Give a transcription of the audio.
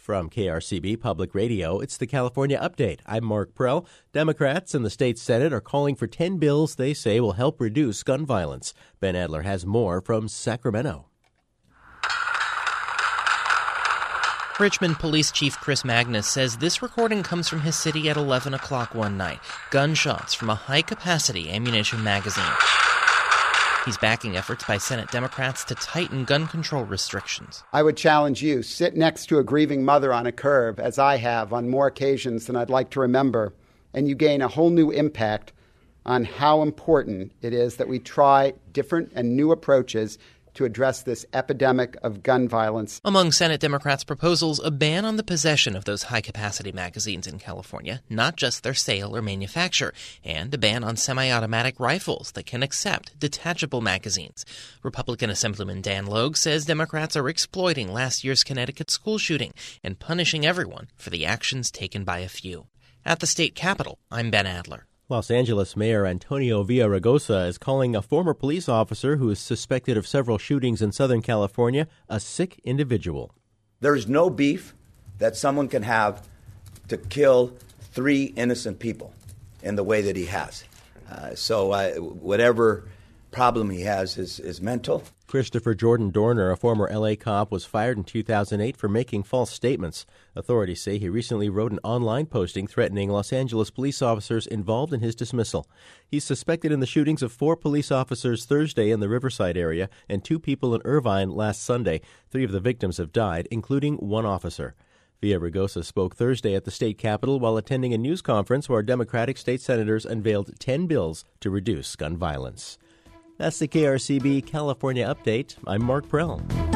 From KRCB Public Radio, it's the California Update. I'm Mark Prell. Democrats in the state Senate are calling for 10 bills they say will help reduce gun violence. Ben Adler has more from Sacramento. Richmond Police Chief Chris Magnus says this recording comes from his city at 11 o'clock one night. Gunshots from a high-capacity ammunition magazine. He's backing efforts by Senate Democrats to tighten gun control restrictions. I would challenge you, sit next to a grieving mother on a curb, as I have on more occasions than I'd like to remember, and you gain a whole new impact on how important it is that we try different and new approaches to address this epidemic of gun violence. Among Senate Democrats' proposals, a ban on the possession of those high-capacity magazines in California, not just their sale or manufacture, and a ban on semi-automatic rifles that can accept detachable magazines. Republican Assemblyman Dan Logue says Democrats are exploiting last year's Connecticut school shooting and punishing everyone for the actions taken by a few. At the state capitol, I'm Ben Adler. Los Angeles Mayor Antonio Villaraigosa is calling a former police officer who is suspected of several shootings in Southern California a sick individual. There is no beef that someone can have to kill 3 innocent people in the way that he has. So whatever problem he has is mental. Christopher Jordan Dorner, a former L.A. cop, was fired in 2008 for making false statements. Authorities say he recently wrote an online posting threatening Los Angeles police officers involved in his dismissal. He's suspected in the shootings of 4 police officers Thursday in the Riverside area and 2 people in Irvine last Sunday. 3 of the victims have died, including 1 officer. Villaraigosa spoke Thursday at the state capitol while attending a news conference where Democratic state senators unveiled 10 bills to reduce gun violence. That's the KRCB California Update. I'm Mark Prell.